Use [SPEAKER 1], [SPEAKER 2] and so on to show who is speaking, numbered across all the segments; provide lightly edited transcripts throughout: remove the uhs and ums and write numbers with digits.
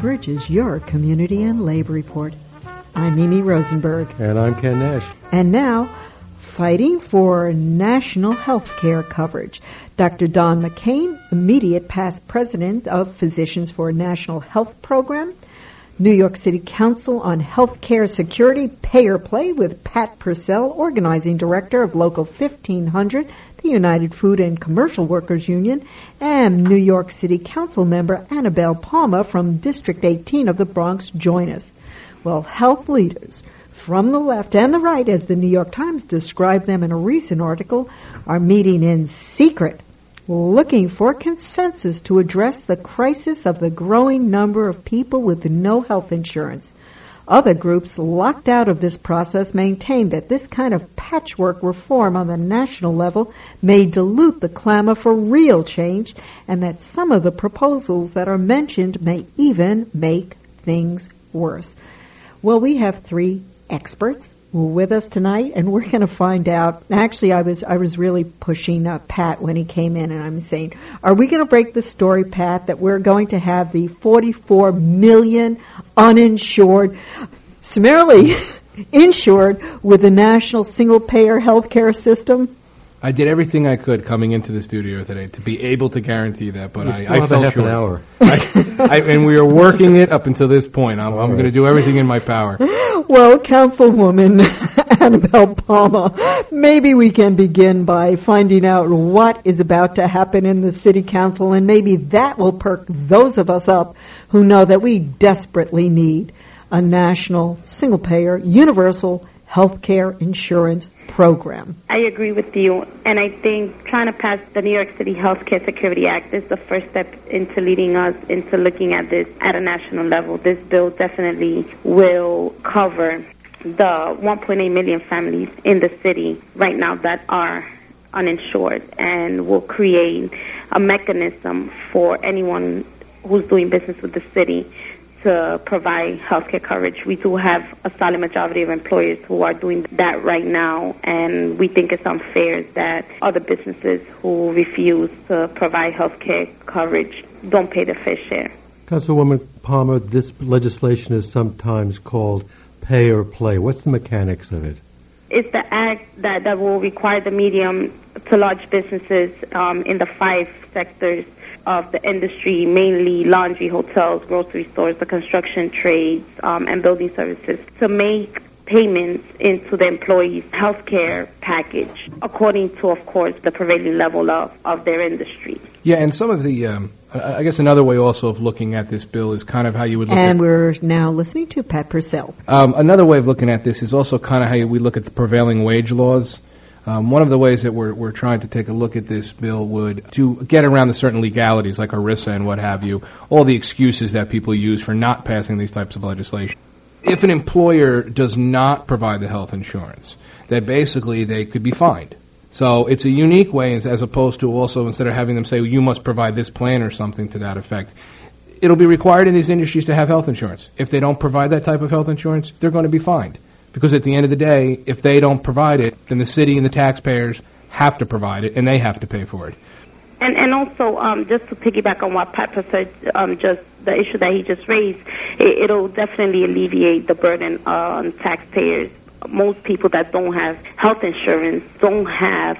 [SPEAKER 1] coverage is your Community and Labor Report. I'm Mimi Rosenberg.
[SPEAKER 2] And I'm Ken Nash.
[SPEAKER 1] And now, fighting for national health care coverage. Dr. Don McCain, immediate past president of Physicians for a National Health Program, New York City Council on Health Care Security, Payer Play with Pat Purcell, organizing director of Local 1500, the United Food and Commercial Workers Union, and New York City Council member Annabelle Palmer from District 18 of the Bronx join us. Well, health leaders from the left and the right, as the New York Times described them in a recent article, are meeting in secret, looking for consensus to address the crisis of the growing number of people with no health insurance. Other groups locked out of this process maintain that this kind of patchwork reform on the national level may dilute the clamor for real change, and that some of the proposals that are mentioned may even make things worse. Well, we have three experts with us tonight, and we're going to find out. Actually, I was really pushing Pat when he came in, and I'm saying, are we going to break the story, Pat, that we're going to have the 44 million uninsured, summarily insured with the national single-payer health care system?
[SPEAKER 3] I did everything I could coming into the studio today to be able to guarantee that, but I fell
[SPEAKER 2] half
[SPEAKER 3] short.
[SPEAKER 2] An hour.
[SPEAKER 3] And we are working it up until this point. I'm going to do everything in my power.
[SPEAKER 1] Well, Councilwoman Annabelle Palmer, maybe we can begin by finding out what is about to happen in the City Council, and maybe that will perk those of us up who know that we desperately need a national, single-payer, universal health care insurance program.
[SPEAKER 4] I agree with you, and I think trying to pass the New York City Healthcare Security Act is the first step into leading us into looking at this at a national level. This bill definitely will cover the 1.8 million families in the city right now that are uninsured, and will create a mechanism for anyone who's doing business with the city to provide healthcare coverage. We do have a solid majority of employers who are doing that right now, and we think it's unfair that other businesses who refuse to provide healthcare coverage don't pay their fair share.
[SPEAKER 2] Councilwoman Palmer, this legislation is sometimes called pay or play. What's the mechanics of it?
[SPEAKER 4] It's the act that will require the medium to large businesses in the 5 sectors of the industry, mainly laundry, hotels, grocery stores, the construction trades, and building services, to make payments into the employees' health care package according to, of course, the prevailing level of their industry.
[SPEAKER 3] Yeah, and some of the, I guess another way also of looking at this bill is kind of how you would look at...
[SPEAKER 1] And we're now listening to Pat Purcell.
[SPEAKER 3] Another way of looking at this is also kind of how we look at the prevailing wage laws. One of the ways that we're trying to take a look at this bill would to get around the certain legalities like ERISA and what have you, all the excuses that people use for not passing these types of legislation. If an employer does not provide the health insurance, that basically they could be fined. So it's a unique way as opposed to also instead of having them say, well, you must provide this plan or something to that effect. It'll be required in these industries to have health insurance. If they don't provide that type of health insurance, they're going to be fined. Because at the end of the day, if they don't provide it, then the city and the taxpayers have to provide it, and they have to pay for it.
[SPEAKER 4] And also, just to piggyback on what Pat said, just the issue that he just raised, it'll definitely alleviate the burden on taxpayers. Most people that don't have health insurance don't have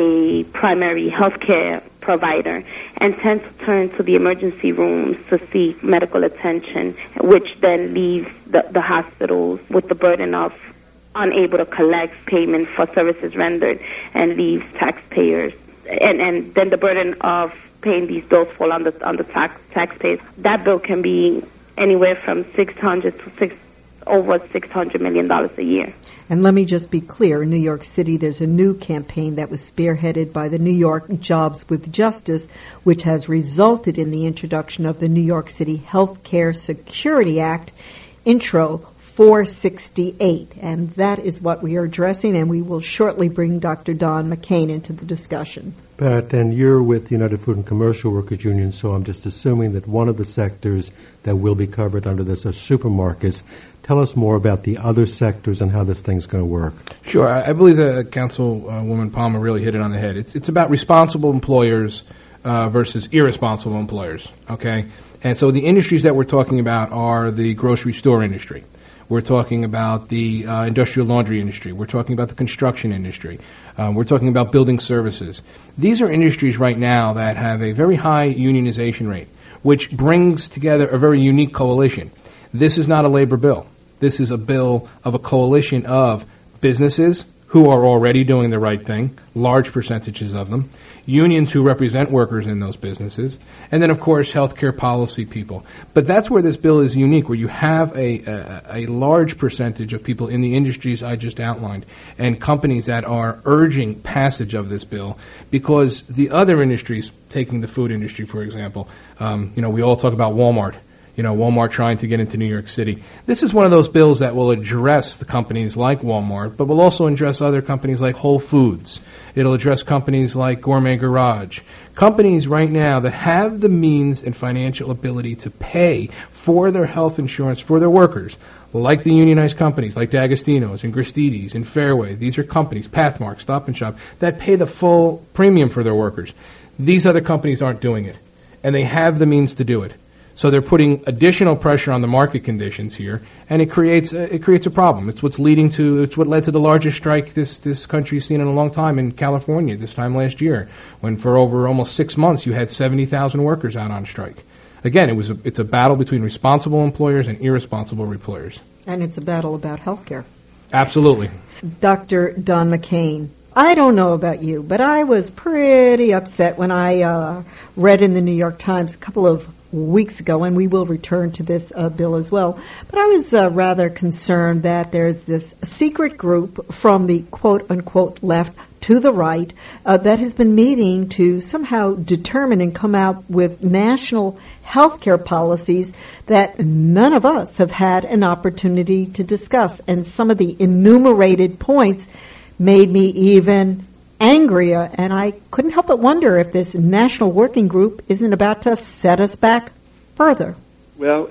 [SPEAKER 4] a primary health care provider and tend to turn to the emergency rooms to seek medical attention, which then leaves the hospitals with the burden of unable to collect payment for services rendered and leaves taxpayers. And then the burden of paying these bills fall on the taxpayers. That bill can be anywhere from $600 to over $600 million a year.
[SPEAKER 1] And let me just be clear, in New York City, there's a new campaign that was spearheaded by the New York Jobs with Justice, which has resulted in the introduction of the New York City Health Care Security Act, Intro 468. And that is what we are addressing, and we will shortly bring Dr. Don McCain into the discussion.
[SPEAKER 2] Pat, and you're with the United Food and Commercial Workers Union, so I'm just assuming that one of the sectors that will be covered under this are supermarkets. Tell us more about the other sectors and how this thing's going to work.
[SPEAKER 3] Sure. I believe that Councilwoman Palmer really hit it on the head. It's about responsible employers versus irresponsible employers, okay? And so the industries that we're talking about are the grocery store industry. We're talking about the industrial laundry industry. We're talking about the construction industry. We're talking about building services. These are industries right now that have a very high unionization rate, which brings together a very unique coalition. This is not a labor bill. This is a bill of a coalition of businesses who are already doing the right thing, large percentages of them, unions who represent workers in those businesses, and then, of course, healthcare policy people. But that's where this bill is unique, where you have a large percentage of people in the industries I just outlined and companies that are urging passage of this bill, because the other industries, taking the food industry, for example, we all talk about Walmart. Walmart trying to get into New York City. This is one of those bills that will address the companies like Walmart, but will also address other companies like Whole Foods. It'll address companies like Gourmet Garage. Companies right now that have the means and financial ability to pay for their health insurance for their workers, like the unionized companies, like D'Agostino's and Gristedes and Fairway. These are companies, Pathmark, Stop and Shop, that pay the full premium for their workers. These other companies aren't doing it, and they have the means to do it. So they're putting additional pressure on the market conditions here, and it creates a problem. It's what led to the largest strike this country's seen in a long time in California this time last year, when for over almost 6 months you had 70,000 workers out on strike. Again, it's a battle between responsible employers and irresponsible employers.
[SPEAKER 1] And it's a battle about health care.
[SPEAKER 3] Absolutely.
[SPEAKER 1] Dr. Don McCain, I don't know about you, but I was pretty upset when I read in the New York Times a couple of weeks ago, and we will return to this bill as well. But I was rather concerned that there's this secret group from the quote-unquote left to the right that has been meeting to somehow determine and come out with national health care policies that none of us have had an opportunity to discuss. And some of the enumerated points made me even angrier, and I couldn't help but wonder if this national working group isn't about to set us back further.
[SPEAKER 5] Well,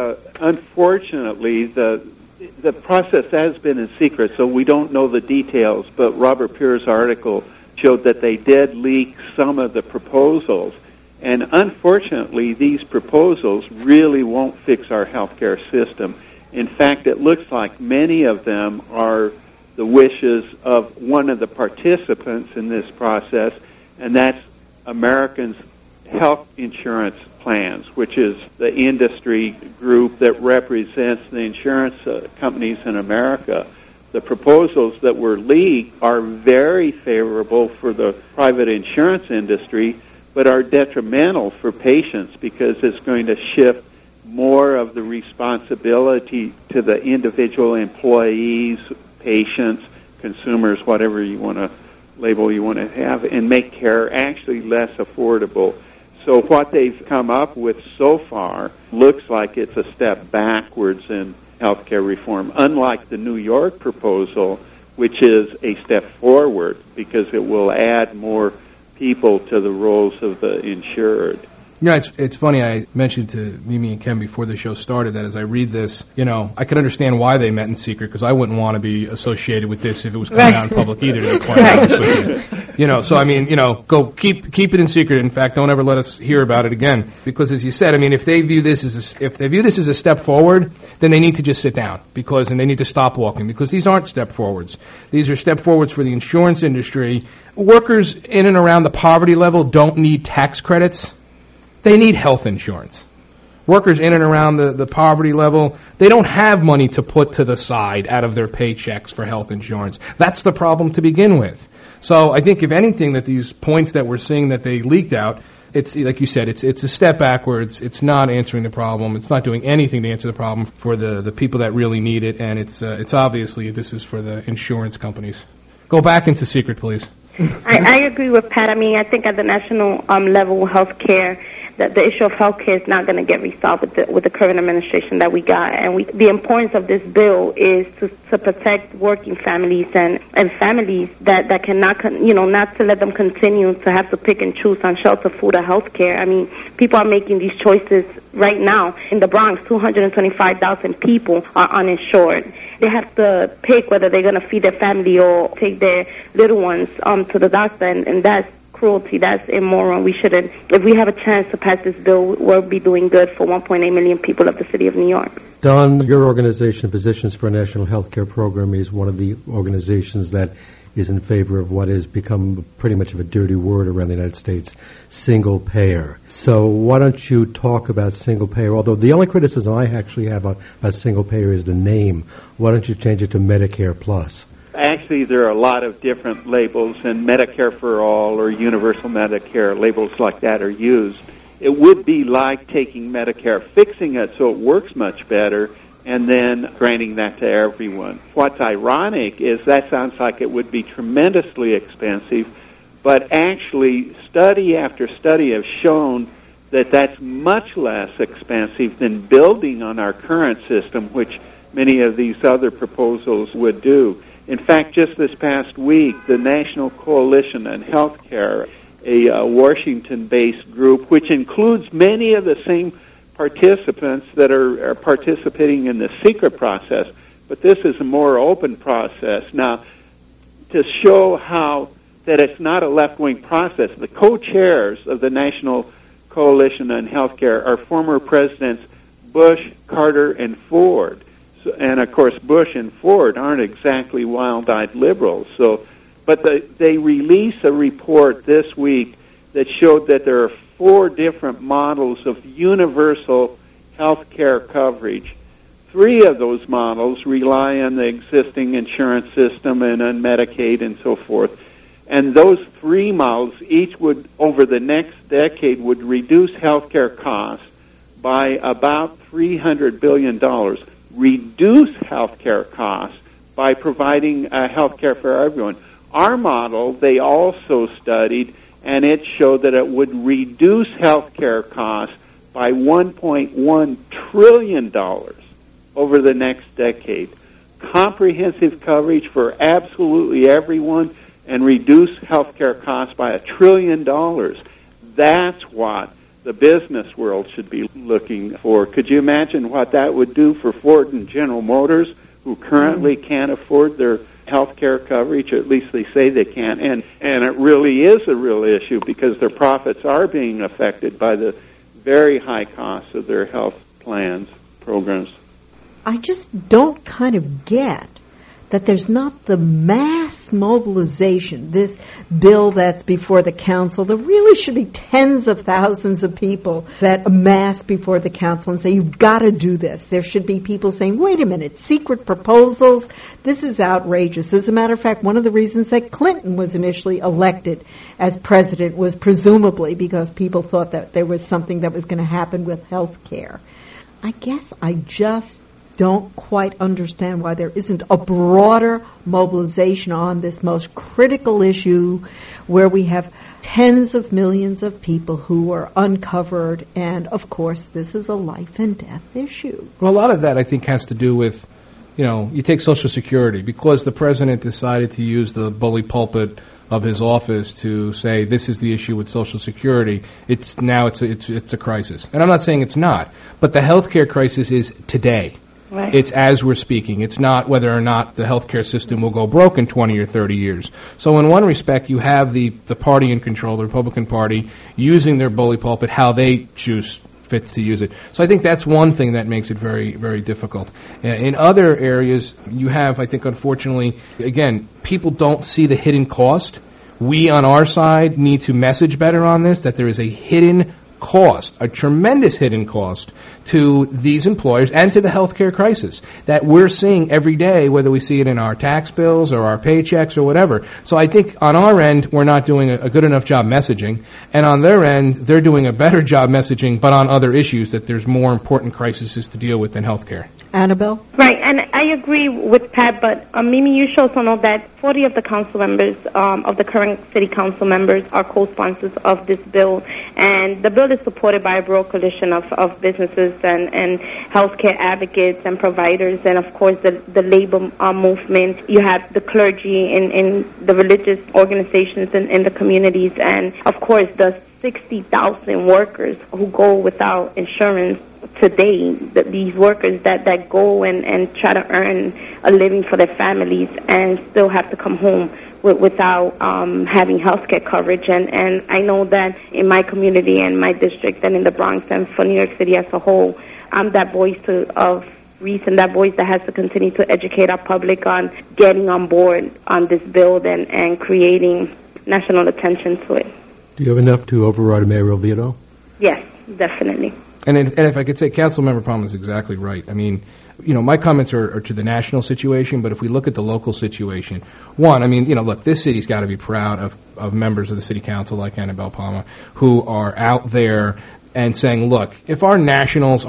[SPEAKER 5] unfortunately, the process has been in secret, so we don't know the details, but Robert Pierre's article showed that they did leak some of the proposals, and unfortunately, these proposals really won't fix our healthcare system. In fact, it looks like many of them are the wishes of one of the participants in this process, and that's Americans' health insurance plans, which is the industry group that represents the insurance companies in America. The proposals that were leaked are very favorable for the private insurance industry, but are detrimental for patients because it's going to shift more of the responsibility to the individual employees, patients, consumers, whatever you want to label you want to have, and make care actually less affordable. So what they've come up with so far looks like it's a step backwards in healthcare reform, unlike the New York proposal, which is a step forward because it will add more people to the roles of the insured.
[SPEAKER 3] Yeah, it's funny. I mentioned to Mimi and Ken before the show started that as I read this, I could understand why they met in secret, because I wouldn't want to be associated with this if it was coming out in public either. To be quite honest with you. So I mean, go keep it in secret. In fact, don't ever let us hear about it again, because as you said, I mean, if they view this as a step forward, then they need to just sit down and they need to stop walking, because these aren't step forwards. These are step forwards for the insurance industry. Workers in and around the poverty level don't need tax credits. They need health insurance. Workers in and around the poverty level, they don't have money to put to the side out of their paychecks for health insurance. That's the problem to begin with. So I think, if anything, that these points that we're seeing that they leaked out, it's like you said, it's a step backwards. It's not answering the problem. It's not doing anything to answer the problem for the people that really need it, and it's obviously this is for the insurance companies. Go back into secret, please.
[SPEAKER 4] I agree with Pat. I mean, I think at the national level, health care, that the issue of health care is not going to get resolved with the current administration that we got. And the importance of this bill is to protect working families and families that cannot, not to let them continue to have to pick and choose on shelter, food, or health care. I mean, people are making these choices right now. In the Bronx, 225,000 people are uninsured. They have to pick whether they're going to feed their family or take their little ones to the doctor, and that's cruelty. That's immoral. We shouldn't. If we have a chance to pass this bill, we'll be doing good for 1.8 million people of the city of New York.
[SPEAKER 2] Don, your organization, Physicians for a National Healthcare Program, is one of the organizations that is in favor of what has become pretty much of a dirty word around the United States, single payer. So why don't you talk about single payer? Although the only criticism I actually have about single payer is the name. Why don't you change it to Medicare Plus?
[SPEAKER 5] Actually, there are a lot of different labels, and Medicare for All or Universal Medicare, labels like that are used. It would be like taking Medicare, fixing it so it works much better, and then granting that to everyone. What's ironic is that sounds like it would be tremendously expensive, but actually study after study have shown that that's much less expensive than building on our current system, which many of these other proposals would do. In fact, just this past week, the National Coalition on Healthcare, a Washington-based group, which includes many of the same participants that are participating in the secret process, but this is a more open process. Now, to show how that it's not a left-wing process, the co-chairs of the National Coalition on Healthcare are former presidents Bush, Carter, and Ford. So, and, of course, Bush and Ford aren't exactly wild-eyed liberals. But they released a report this week that showed that there are 4 different models of universal health care coverage. 3 of those models rely on the existing insurance system and on Medicaid and so forth. And those 3 models, each would, over the next decade, would reduce health care costs by about $300 billion. Reduce health care costs by providing health care for everyone. Our model, they also studied, and it showed that it would reduce health care costs by $1.1 trillion over the next decade. Comprehensive coverage for absolutely everyone and reduce health care costs by $1 trillion. That's what the business world should be looking for. Could you imagine what that would do for Ford and General Motors, who currently can't afford their health care coverage, or at least they say they can't, and it really is a real issue because their profits are being affected by the very high costs of their health plans, programs.
[SPEAKER 1] I just don't kind of get that there's not the mass mobilization, this bill that's before the council. There really should be tens of thousands of people that amass before the council and say, you've got to do this. There should be people saying, wait a minute, secret proposals, this is outrageous. As a matter of fact, one of the reasons that Clinton was initially elected as president was presumably because people thought that there was something that was going to happen with health care. I guess I just don't quite understand why there isn't a broader mobilization on this most critical issue where we have tens of millions of people who are uncovered, and of course this is a life and death issue.
[SPEAKER 3] Well, a lot of that I think has to do with, you take Social Security, because the president decided to use the bully pulpit of his office to say this is the issue with Social Security. It's a crisis, and I'm not saying it's not, but the healthcare crisis is today.
[SPEAKER 4] Right.
[SPEAKER 3] It's as we're speaking. It's not whether or not the healthcare system will go broke in 20 or 30 years. So in one respect, you have the party in control, the Republican Party, using their bully pulpit how they choose fit to use it. So I think that's one thing that makes it very, very difficult. In other areas, you have, I think, unfortunately, again, people don't see the hidden cost. We, on our side, need to message better on this, that there is a hidden cost, a tremendous hidden cost to these employers and to the healthcare crisis that we're seeing every day, whether we see it in our tax bills or our paychecks or whatever. So I think on our end, we're not doing a good enough job messaging, and on their end, they're doing a better job messaging, but on other issues that there's more important crises to deal with than healthcare.
[SPEAKER 1] Annabelle?
[SPEAKER 4] Right, and I agree with Pat, but Mimi, you should also know that 40 of the council members, of the current city council members, are co-sponsors of this bill, and the bill is supported by a broad coalition of businesses and healthcare advocates and providers, and of course the labor movement. You have the clergy in the religious organizations in the communities, and of course the 60,000 workers who go without insurance today, these workers that go and try to earn a living for their families and still have to come home without having health care coverage. And I know that in my community and my district and in the Bronx and for New York City as a whole, I'm that voice of reason, that voice that has to continue to educate our public on getting on board on this bill and creating national attention to it.
[SPEAKER 2] Do you have enough to override a mayoral veto?
[SPEAKER 4] Yes, definitely.
[SPEAKER 3] And if I could say, Councilmember Palmer is exactly right. I mean, my comments are to the national situation, but if we look at the local situation, one, look, this city's got to be proud of members of the city council like Annabelle Palmer who are out there and saying, look, if our national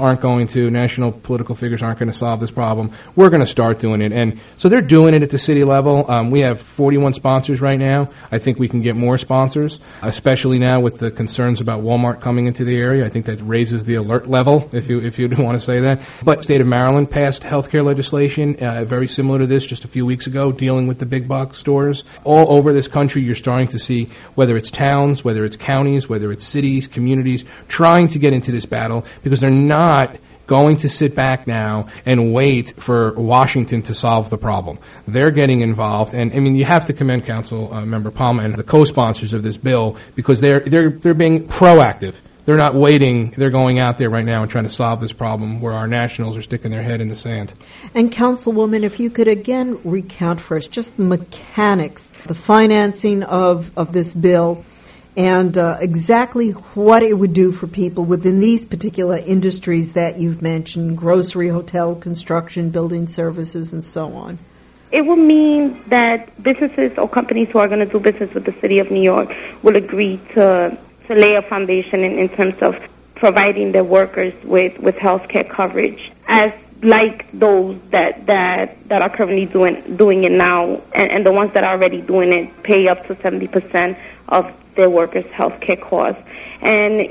[SPEAKER 3] political figures aren't going to solve this problem, we're going to start doing it. And so they're doing it at the city level. We have 41 sponsors right now. I think we can get more sponsors, especially now with the concerns about Walmart coming into the area. I think that raises the alert level, if you want to say that. But the state of Maryland passed healthcare legislation very similar to this just a few weeks ago, dealing with the big box stores. All over this country, you're starting to see, whether it's towns, whether it's counties, whether it's cities, communities, trying to get into this battle because they're not going to sit back now and wait for Washington to solve the problem. They're getting involved, and you have to commend Councilmember Palmer and the co-sponsors of this bill because they're being proactive. They're not waiting. They're going out there right now and trying to solve this problem where our nationals are sticking their head in the sand.
[SPEAKER 1] And Councilwoman, if you could again recount for us just the mechanics, the financing of this bill, and exactly what it would do for people within these particular industries that you've mentioned, grocery, hotel, construction, building services, and so on.
[SPEAKER 4] It will mean that businesses or companies who are going to do business with the City of New York will agree to lay a foundation in terms of providing their workers with health care coverage, as like those that are currently doing it now, and the ones that are already doing it pay up to 70% of their workers' health care costs. And,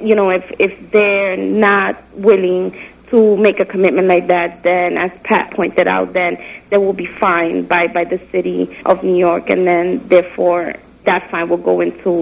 [SPEAKER 4] if they're not willing to make a commitment like that, then, as Pat pointed out, then they will be fined by the City of New York, and then, therefore, that fine will go into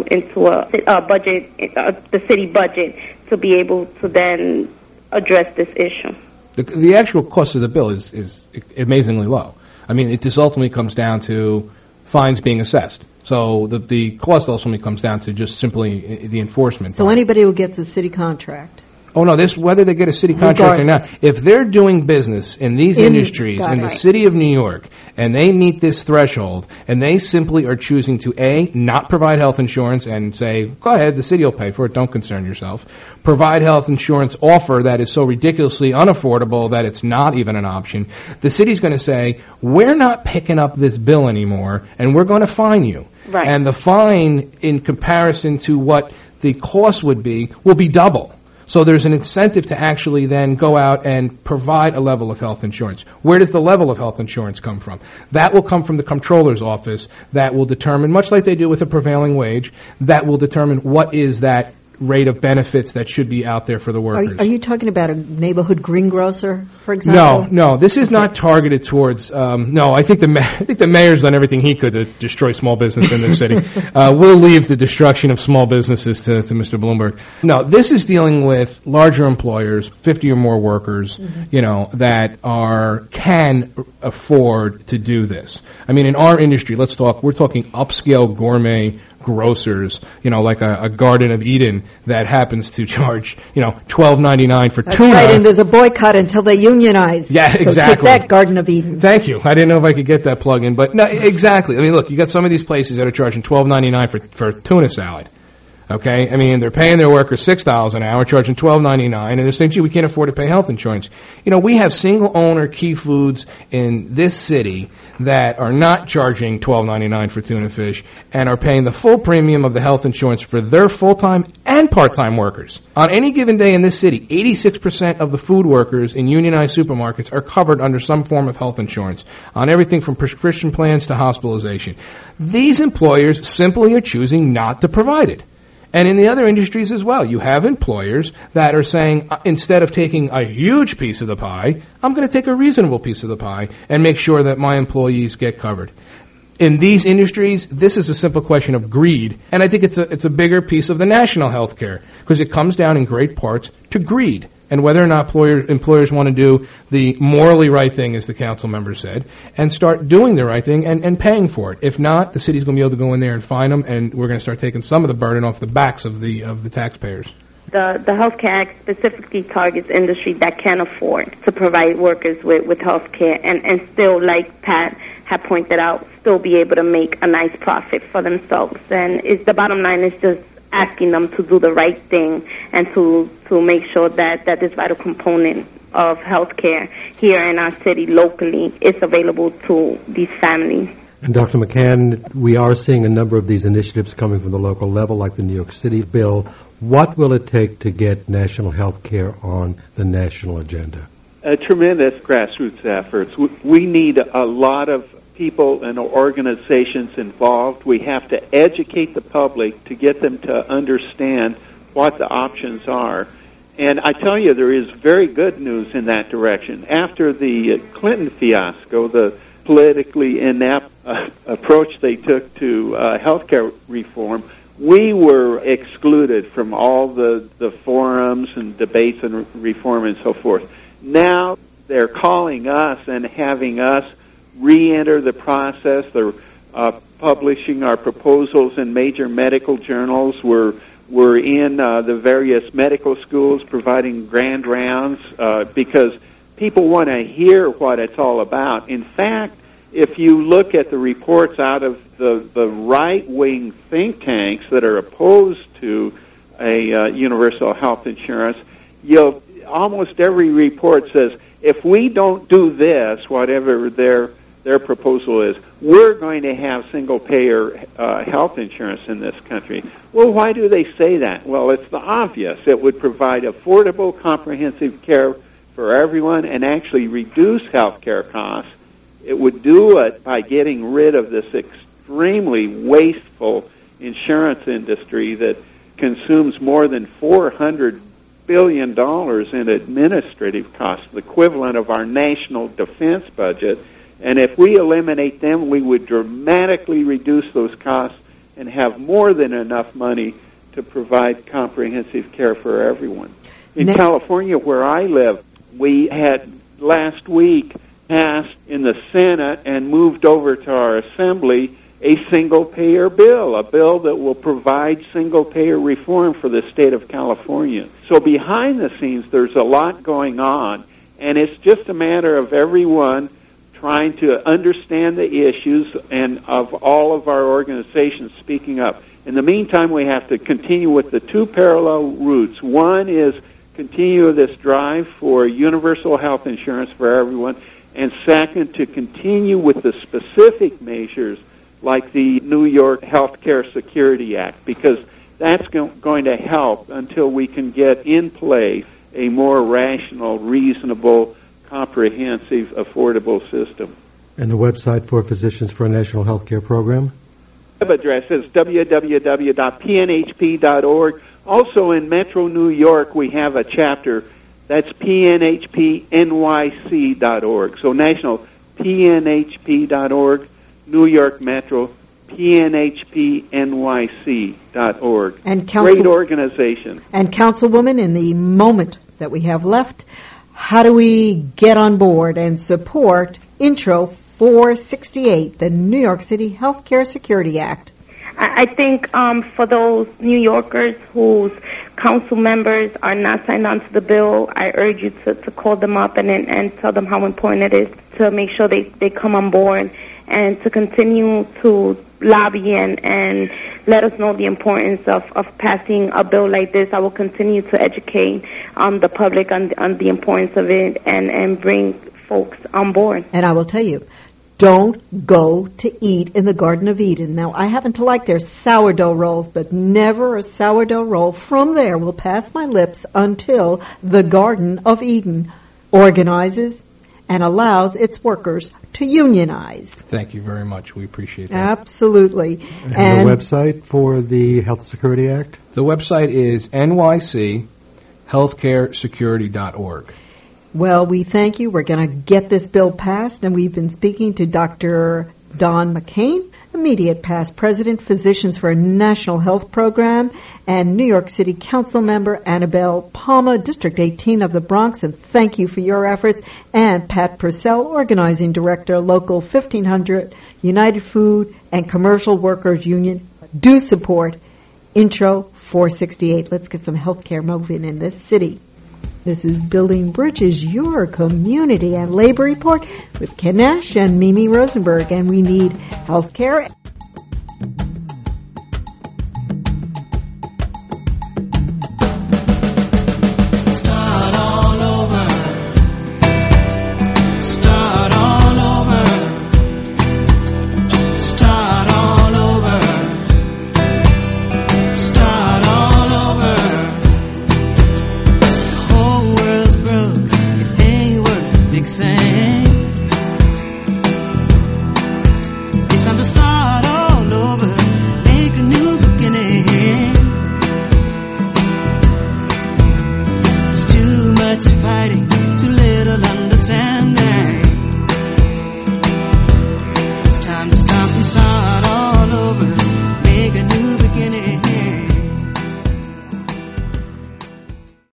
[SPEAKER 4] a budget, the city budget, to be able to then address this issue.
[SPEAKER 3] The actual cost of the bill is amazingly low. This ultimately comes down to fines being assessed. So the cost ultimately comes down to just simply the enforcement.
[SPEAKER 1] So anybody who gets a city contract.
[SPEAKER 3] Oh, no, whether they get a city contract or not, if they're doing business in these industries in the city of New York and they meet this threshold and they simply are choosing to, A, not provide health insurance and say, go ahead, the city will pay for it, don't concern yourself, provide health insurance offer that is so ridiculously unaffordable that it's not even an option, the city's going to say, we're not picking up this bill anymore and we're going to fine you.
[SPEAKER 4] Right.
[SPEAKER 3] And the fine, in comparison to what the cost would be, will be double. So there's an incentive to actually then go out and provide a level of health insurance. Where does the level of health insurance come from? That will come from the comptroller's office that will determine, much like they do with a prevailing wage, that will determine what is that rate of benefits that should be out there for the workers.
[SPEAKER 1] Are you talking about a neighborhood greengrocer, for example?
[SPEAKER 3] No. This is not targeted towards. I think the mayor's done everything he could to destroy small business in this city. We'll leave the destruction of small businesses to Mr. Bloomberg. No, this is dealing with larger employers, 50 or more workers, that can afford to do this. In our industry, we're talking upscale gourmet grocers, like a Garden of Eden that happens to charge, $12.99 for tuna.
[SPEAKER 1] That's right, and there's a boycott until they unionize.
[SPEAKER 3] Yeah,
[SPEAKER 1] so
[SPEAKER 3] exactly.
[SPEAKER 1] Take that, Garden of Eden.
[SPEAKER 3] Thank you. I didn't know if I could get that plug in, but no, exactly. Look, you got some of these places that are charging $12.99 for tuna salad. Okay, they're paying their workers $6 an hour, charging $12.99, and they're saying, gee, we can't afford to pay health insurance. We have single-owner Key Foods in this city that are not charging $12.99 for tuna fish and are paying the full premium of the health insurance for their full-time and part-time workers. On any given day in this city, 86% of the food workers in unionized supermarkets are covered under some form of health insurance, on everything from prescription plans to hospitalization. These employers simply are choosing not to provide it. And in the other industries as well, you have employers that are saying, instead of taking a huge piece of the pie, I'm going to take a reasonable piece of the pie and make sure that my employees get covered. In these industries, this is a simple question of greed, and I think it's a bigger piece of the national health care, because it comes down in great parts to greed. and whether or not employers want to do the morally right thing, as the council member said, and start doing the right thing and paying for it. If not, the city's going to be able to go in there and fine them, and we're going to start taking some of the burden off the backs of the taxpayers.
[SPEAKER 4] The Health Care Act specifically targets industries that can afford to provide workers with health care and still, like Pat had pointed out, still be able to make a nice profit for themselves. And the bottom line is just asking them to do the right thing and to make sure that this vital component of healthcare here in our city locally is available to these families.
[SPEAKER 2] And Dr. McCann, we are seeing a number of these initiatives coming from the local level, like the New York City bill. What will it take to get national health care on the national agenda?
[SPEAKER 5] A tremendous grassroots efforts. We need a lot of people and organizations involved. We have to educate the public to get them to understand what the options are. And I tell you, there is very good news in that direction. After the Clinton fiasco, the politically inept approach they took to healthcare reform, we were excluded from all the forums and debates and reform and so forth. Now they're calling us and having us re-enter the process. They're publishing our proposals in major medical journals. We're in the various medical schools providing grand rounds because people want to hear what it's all about. In fact, if you look at the reports out of the right-wing think tanks that are opposed to a universal health insurance, almost every report says, if we don't do this, whatever their proposal is, we're going to have single-payer health insurance in this country. Well, why do they say that? Well, it's the obvious. It would provide affordable, comprehensive care for everyone and actually reduce health care costs. It would do it by getting rid of this extremely wasteful insurance industry that consumes more than $400 billion in administrative costs, the equivalent of our national defense budget. And if we eliminate them, we would dramatically reduce those costs and have more than enough money to provide comprehensive care for everyone. In California, where I live, we had last week passed in the Senate and moved over to our Assembly a single-payer bill, a bill that will provide single-payer reform for the state of California. So behind the scenes, there's a lot going on, and it's just a matter of everyone trying to understand the issues and of all of our organizations speaking up. In the meantime, we have to continue with the two parallel routes. One is continue this drive for universal health insurance for everyone, and second, to continue with the specific measures like the New York Health Care Security Act, because that's going to help until we can get in place a more rational, reasonable, comprehensive, affordable system.
[SPEAKER 2] And the website for Physicians for a National Health Care Program?
[SPEAKER 5] Web address is www.pnhp.org. Also in Metro New York, we have a chapter that's pnhpnyc.org. So national, pnhp.org, New York Metro, pnhpnyc.org.
[SPEAKER 1] And
[SPEAKER 5] great organization.
[SPEAKER 1] And Councilwoman, in the moment that we have left, how do we get on board and support Intro 468, the New York City Healthcare Security Act?
[SPEAKER 4] I think for those New Yorkers whose council members are not signed on to the bill, I urge you to call them up and tell them how important it is to make sure they come on board and to continue to lobby and let us know the importance of passing a bill like this. I will continue to educate the public on the importance of it and bring folks on board.
[SPEAKER 1] And I will tell you, don't go to eat in the Garden of Eden. Now, I happen to like their sourdough rolls, but never a sourdough roll from there will pass my lips until the Garden of Eden organizes and allows its workers to unionize.
[SPEAKER 3] Thank you very much. We appreciate that.
[SPEAKER 1] Absolutely.
[SPEAKER 2] And the website for the Health Security Act?
[SPEAKER 3] The website is nychealthcaresecurity.org.
[SPEAKER 1] Well, we thank you. We're going to get this bill passed, and we've been speaking to Dr. Don McCain, immediate past president, Physicians for a National Health Program, and New York City Council member Annabelle Palmer, District 18 of the Bronx, and thank you for your efforts, and Pat Purcell, Organizing Director, Local 1500, United Food and Commercial Workers Union. Do support Intro 468. Let's get some health care moving in this city. This is Building Bridges, your community and labor report with Ken Nash and Mimi Rosenberg, and we need health care.
[SPEAKER 6] It's understood.